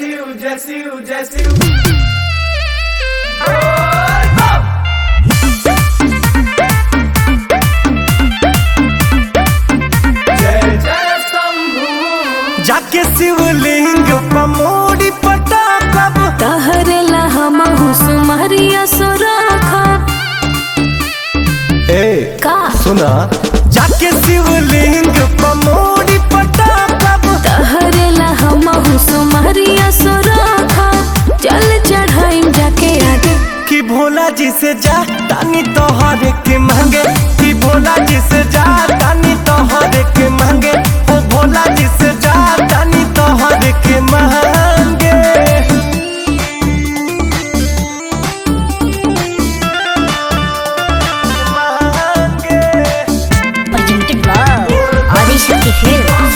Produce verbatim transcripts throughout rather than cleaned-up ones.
शिव जय शिव जय शिव। जय जय शंभू। जाके शिवलिंग पमोड़ी पटाकब तहरेला हम हुसुमरिया सोराखा ए का सुना जाके शिवलिंग पमोड़ी पटाकब तहरेला हम हुसुमरिया सोराखा चल चढ़ाई जाके आगे कि भोला जी से जा तानी तोहर के मांगे कि भोला जी से जा तानी तोहर के मांगे ओ भोला जी से जा तानी तोहर के मांगे presented by Adishakti Films.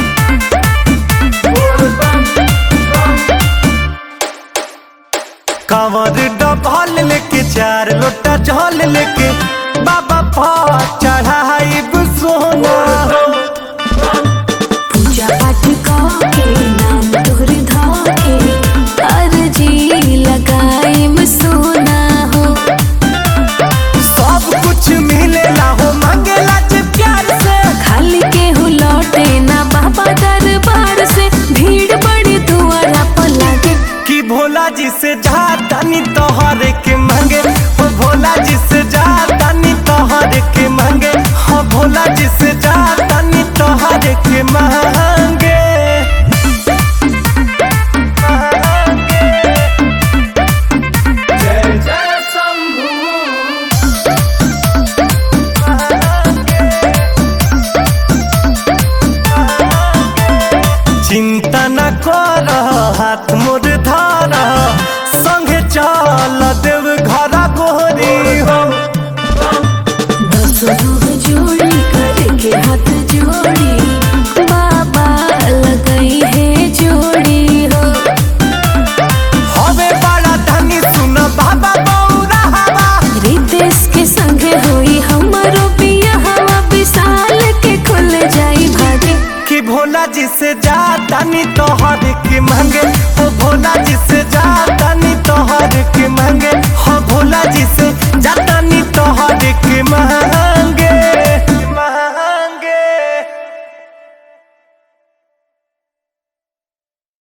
कांवर डबल लेके चार लोटा जल लेके बाबा पर चढ़ाई सोना पूजा पाठ के नाम तोहर धाके अर्जी लगाई में सोना हो सब कुछ मिलेला हो मांगेला जे प्यार से खाली के हो लौटे ना बाबा दरबार से भीड़ बड़ी दुआरा पर लागे कि भोला जी से जा तानी तोहर के मांगे ओ भोला जी से जा तानी तोहर के मांगे हो भोला जी से जा तानी तोहर के मांगे जय जय शंभू। चिंता न कर हाथ मोर धार संगे चल देव घर गोरी हो दस लोग जोड़ी करके हाथ जोड़ी बाबा लगाई है जोड़ी हो हवे बड़ा धनी सुन बाबा बौरा हवा रितेश के संगे हुई हमारो पिया हवा विशाल के खुल जाई भागे कि भोला जी से जा तानी तोहर